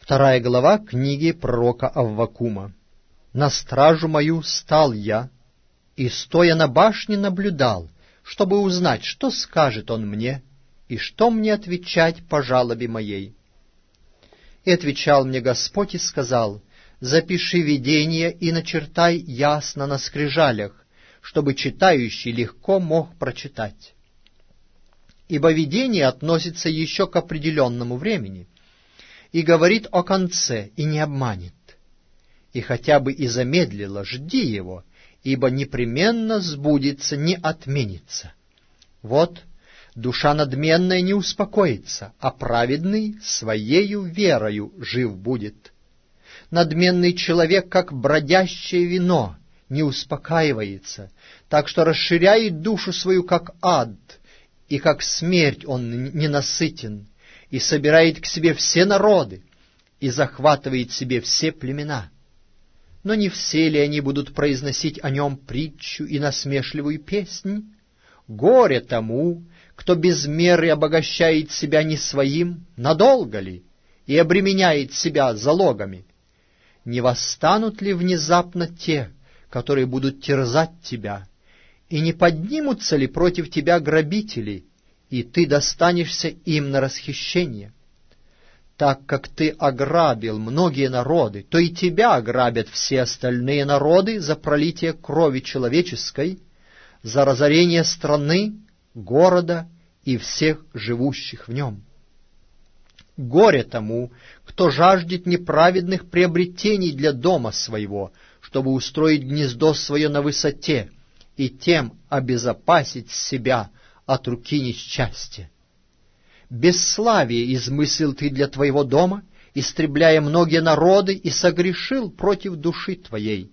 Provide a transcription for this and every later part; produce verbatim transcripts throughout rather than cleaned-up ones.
Вторая глава книги пророка Аввакума. «На стражу мою стал я, и, стоя на башне, наблюдал, чтобы узнать, что скажет он мне, и что мне отвечать по жалобе моей. И отвечал мне Господь и сказал: запиши видение и начертай ясно на скрижалях, чтобы читающий легко мог прочитать. Ибо видение относится еще к определенному времени, и говорит о конце, и не обманет. И хотя бы и замедлило, жди его, ибо непременно сбудется, не отменится. Вот, душа надменная не успокоится, а праведный своею верою жив будет. Надменный человек, как бродящее вино, не успокаивается, так что расширяет душу свою, как ад, и как смерть он ненасытен, и собирает к себе все народы, и захватывает себе все племена. Но не все ли они будут произносить о нем притчу и насмешливую песнь? Горе тому, кто без меры обогащает себя не своим, надолго ли, и обременяет себя залогами. Не восстанут ли внезапно те, которые будут терзать тебя, и не поднимутся ли против тебя грабители, и ты достанешься им на расхищение? Так как ты ограбил многие народы, то и тебя ограбят все остальные народы за пролитие крови человеческой, за разорение страны, города и всех живущих в нем. Горе тому, кто жаждет неправедных приобретений для дома своего, чтобы устроить гнездо свое на высоте и тем обезопасить себя от руки несчастья. Бесславие измыслил ты для твоего дома, истребляя многие народы, и согрешил против души твоей.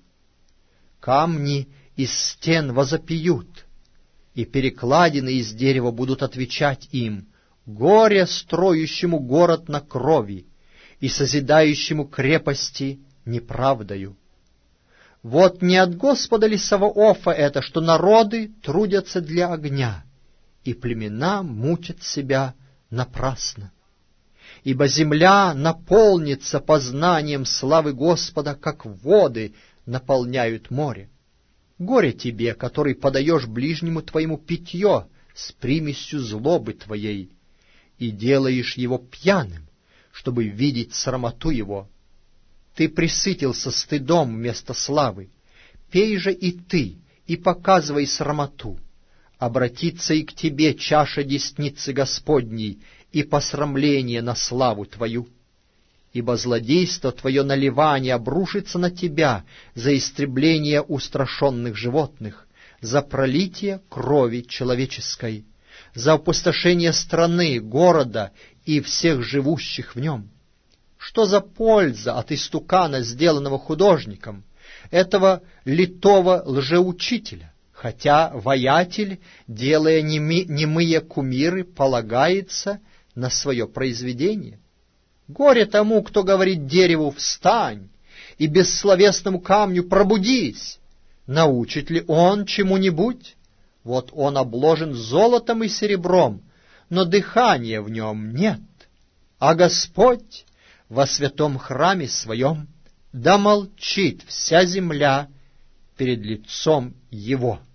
Камни из стен возопьют, и перекладины из дерева будут отвечать им: горе строящему город на крови и созидающему крепости неправдою. Вот не от Господа ли Саваофа это, что народы трудятся для огня, и племена мучат себя напрасно? Ибо земля наполнится познанием славы Господа, как воды наполняют море. Горе тебе, который подаешь ближнему твоему питье с примесью злобы твоей, и делаешь его пьяным, чтобы видеть срамоту его. Ты пресытился стыдом вместо славы. Пей же и ты, и показывай срамоту. Обратится и к тебе чаша десницы Господней и посрамление на славу твою. Ибо злодейство твое наливание обрушится на тебя за истребление устрашенных животных, за пролитие крови человеческой, за опустошение страны, города и всех живущих в нем. Что за польза от истукана, сделанного художником, этого литого лжеучителя, хотя воятель, делая неми, немые кумиры, полагается на свое произведение? Горе тому, кто говорит дереву «встань» и бессловесному камню «пробудись». Научит ли он чему-нибудь? Вот он обложен золотом и серебром, но дыхания в нем нет. А Господь во святом храме своем, да молчит вся земля перед лицом Его.